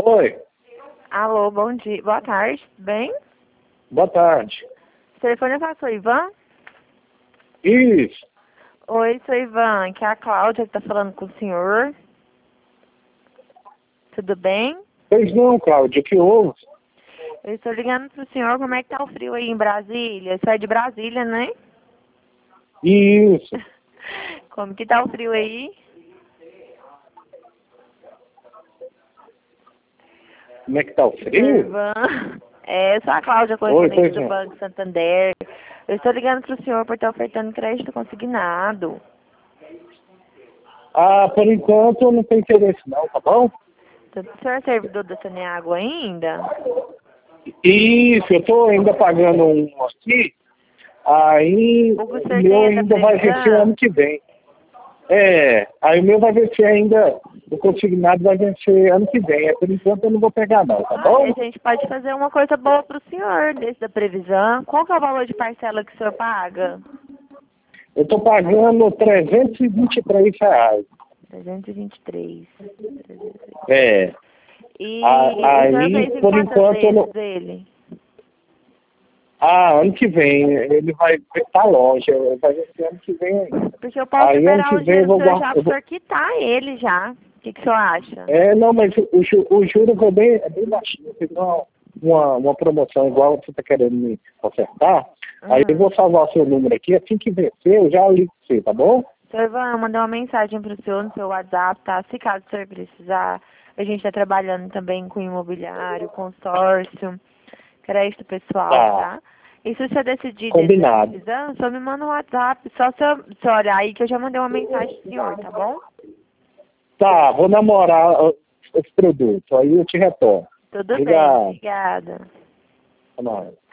Oi, Alô, bom dia. Boa tarde, tudo bem? boa tarde. O telefone é para sou Ivan? Isso, Oi, sou Ivan, que é a Cláudia que está falando com o senhor. Tudo bem? pois não, Cláudia, que houve? Eu estou ligando para o senhor como é que tá o frio aí em Brasília. Você é de Brasília, né? Isso, Como que tá o frio aí? como é que tá o Sou frio? Ivan. Eu sou a Cláudia, Oi, correspondente pois do não. Banco Santander. Eu estou ligando para o senhor por estar ofertando crédito consignado. Ah, por enquanto eu não tenho interesse não, tá bom? O senhor é servidor da Saneago ainda? Isso, eu tô ainda pagando um aqui, aí O que o o senhor meu tem essa ainda vai vencer ano previsão? que vem. Aí o meu vai vencer ainda, o consignado vai vencer ano que vem. Por enquanto eu não vou pegar não, tá Olha, bom? a gente pode fazer uma coisa boa para o senhor, desse da previsão. Qual que é o valor de parcela que o senhor paga? Eu tô pagando R$ 323. 323. É. E o senhor Aí, fez em por quantas enquanto, eu vezes não... ele? ano que vem, ele vai estar longe, vai ser ano que vem ainda. Porque eu posso Aí, ano liberar que o vem, eu dinheiro do vou senhor guardar... já para o senhor quitar ele já. O que o senhor acha? Não, mas o juro é bem baixinho. Tem uma promoção igual você está querendo me ofertar. Aí eu vou salvar o seu número aqui. Assim que vencer, eu já ligo para você, tá bom? Senhor Ivan, eu mandei uma mensagem para o senhor no seu WhatsApp, tá? Se caso o senhor precisar, a gente está trabalhando também com imobiliário, consórcio, crédito pessoal, Tá, tá? E se o senhor decidir desse da combinado. previsão, só me manda um WhatsApp, só se eu olhar aí que eu já mandei uma mensagem pro senhor, tá bom? Tá, vou namorar esse produto. Aí eu te retorno. Tudo bem, Obrigado. obrigada. Até mais.